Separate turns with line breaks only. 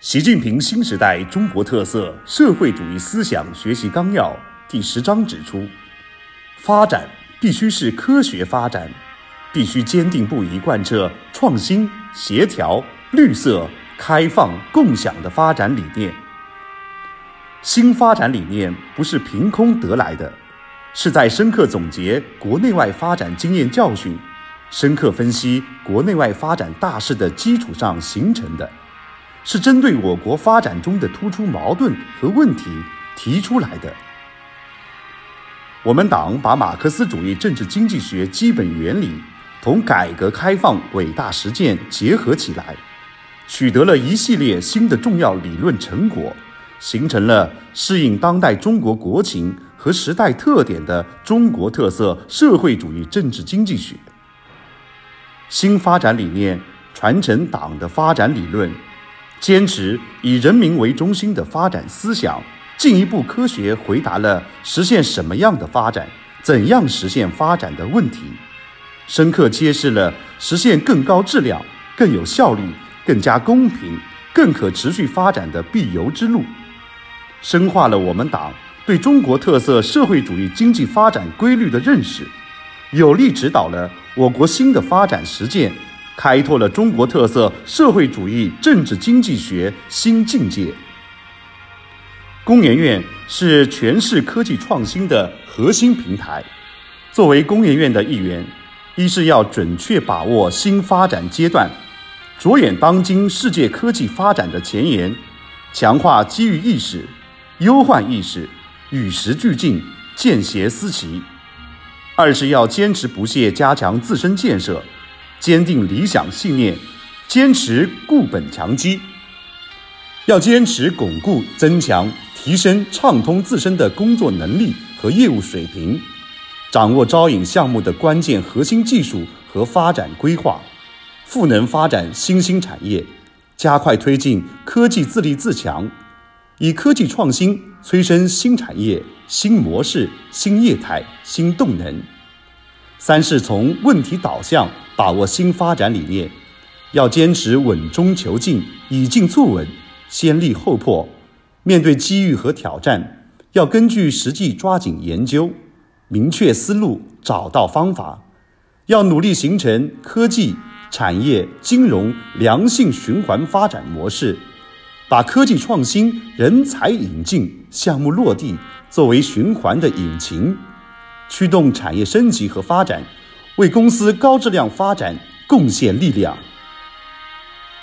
习近平新时代中国特色社会主义思想学习纲要第10章指出，发展必须是科学发展，必须坚定不移贯彻创新、协调、绿色、开放、共享的发展理念。新发展理念不是凭空得来的，是在深刻总结国内外发展经验教训，深刻分析国内外发展大势的基础上形成的，是针对我国发展中的突出矛盾和问题提出来的。我们党把马克思主义政治经济学基本原理同改革开放伟大实践结合起来，取得了一系列新的重要理论成果，形成了适应当代中国国情和时代特点的中国特色社会主义政治经济学。新发展理念传承党的发展理论，坚持以人民为中心的发展思想，进一步科学回答了实现什么样的发展、怎样实现发展的问题，深刻揭示了实现更高质量、更有效率、更加公平、更可持续发展的必由之路，深化了我们党对中国特色社会主义经济发展规律的认识，有力指导了我国新的发展实践，开拓了中国特色社会主义政治经济学新境界。工研院是全市科技创新的核心平台，作为工研院的一员，一是要准确把握新发展阶段，着眼当今世界科技发展的前沿，强化机遇意识、忧患意识，与时俱进，见贤思齐；二是要坚持不懈加强自身建设，坚定理想信念，坚持固本强基，要坚持巩固、增强、提升、畅通自身的工作能力和业务水平，掌握招引项目的关键核心技术和发展规划，赋能发展新兴产业，加快推进科技自立自强，以科技创新催生新产业、新模式、新业态、新动能。三是从问题导向把握新发展理念，要坚持稳中求进、以进促稳、先立后破，面对机遇和挑战，要根据实际抓紧研究，明确思路，找到方法，要努力形成科技、产业、金融良性循环发展模式，把科技创新、人才引进、项目落地作为循环的引擎，驱动产业升级和发展，为公司高质量发展贡献力量。